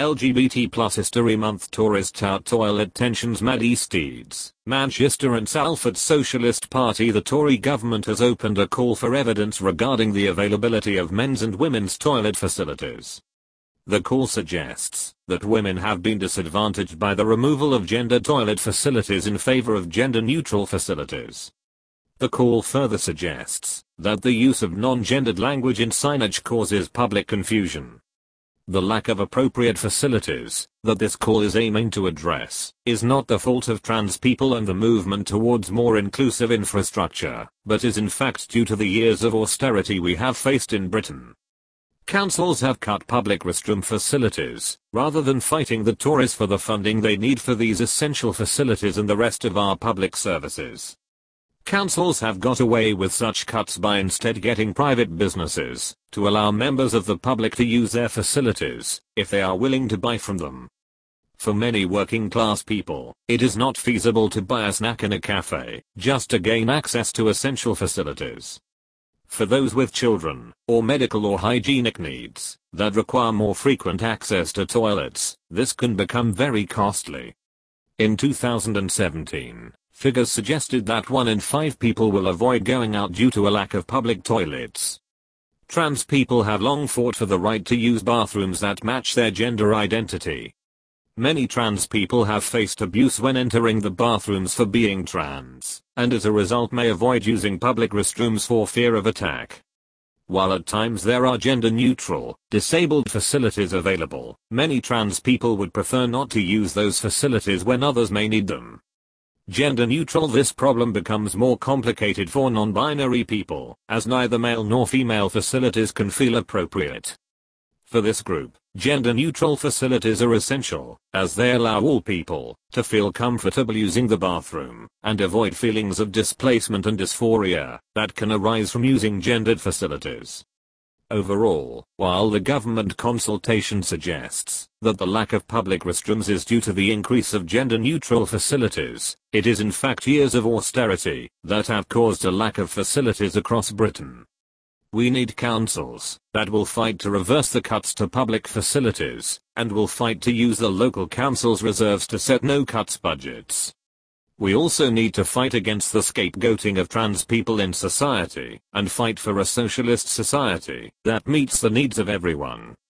LGBT plus History Month tourist tout toilet tensions mad East Eads, Manchester and Salford Socialist Party. The Tory government has opened a call for evidence regarding the availability of men's and women's toilet facilities. The call suggests that women have been disadvantaged by the removal of gender toilet facilities in favor of gender-neutral facilities. The call further suggests that the use of non-gendered language in signage causes public confusion. The lack of appropriate facilities that this call is aiming to address is not the fault of trans people and the movement towards more inclusive infrastructure, but is in fact due to the years of austerity we have faced in Britain. Councils have cut public restroom facilities, rather than fighting the Tories for the funding they need for these essential facilities and the rest of our public services. Councils have got away with such cuts by instead getting private businesses to allow members of the public to use their facilities, if they are willing to buy from them. For many working class people, it is not feasible to buy a snack in a cafe, just to gain access to essential facilities. For those with children, or medical or hygienic needs, that require more frequent access to toilets, this can become very costly. In 2017, figures suggested that 1 in 5 people will avoid going out due to a lack of public toilets. Trans people have long fought for the right to use bathrooms that match their gender identity. Many trans people have faced abuse when entering the bathrooms for being trans, and as a result may avoid using public restrooms for fear of attack. While at times there are gender-neutral, disabled facilities available, many trans people would prefer not to use those facilities when others may need them. Gender-neutral, this problem becomes more complicated for non-binary people, as neither male nor female facilities can feel appropriate. For this group, gender-neutral facilities are essential, as they allow all people to feel comfortable using the bathroom, and avoid feelings of displacement and dysphoria that can arise from using gendered facilities. Overall, while the government consultation suggests that the lack of public restrooms is due to the increase of gender-neutral facilities, it is in fact years of austerity that have caused a lack of facilities across Britain. We need councils that will fight to reverse the cuts to public facilities, and will fight to use the local council's reserves to set no-cuts budgets. We also need to fight against the scapegoating of trans people in society, and fight for a socialist society that meets the needs of everyone.